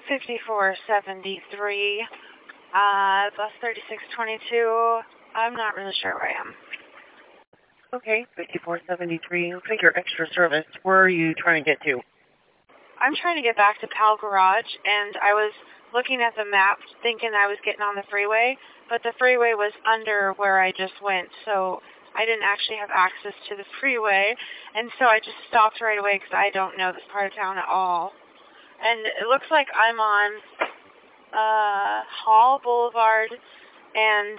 5473, bus 3622. I'm not really sure where I am. Okay, 5473. Looks like you're extra service. Where are you trying to get to? I'm trying to get back to Powell Garage, and I was looking at the map thinking I was getting on the freeway, but the freeway was under where I just went, so I didn't actually have access to the freeway, and so I just stopped right away because I don't know this part of town at all. And it looks like I'm on Hall Boulevard and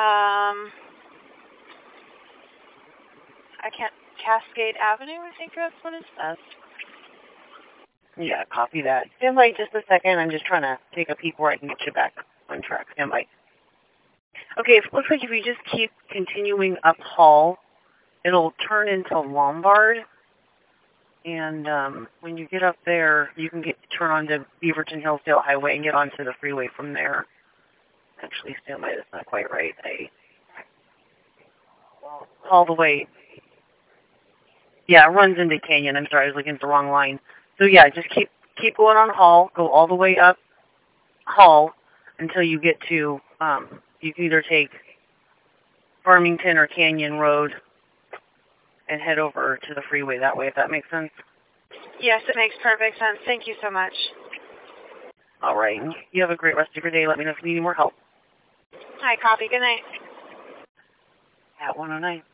Cascade Avenue, I think that's what it says. Yeah, copy that. Stand by just a second. I'm just trying to take a peek where I can get you back on track. Stand by. Okay, it looks like if you just keep continuing up Hall, it'll turn into Lombard. And when you get up there, you can turn onto Beaverton Hillsdale Highway and get onto the freeway from there. Actually, stand by. That's not quite right. All the way. Yeah, it runs into Canyon. I'm sorry, I was looking at the wrong line. So yeah, just keep going on Hall. Go all the way up Hall until you get to. You can either take Farmington or Canyon Road and head over to the freeway that way, if that makes sense. Yes, it makes perfect sense. Thank you so much. All right. You have a great rest of your day. Let me know if you need any more help. Hi, copy. Good night. At 109.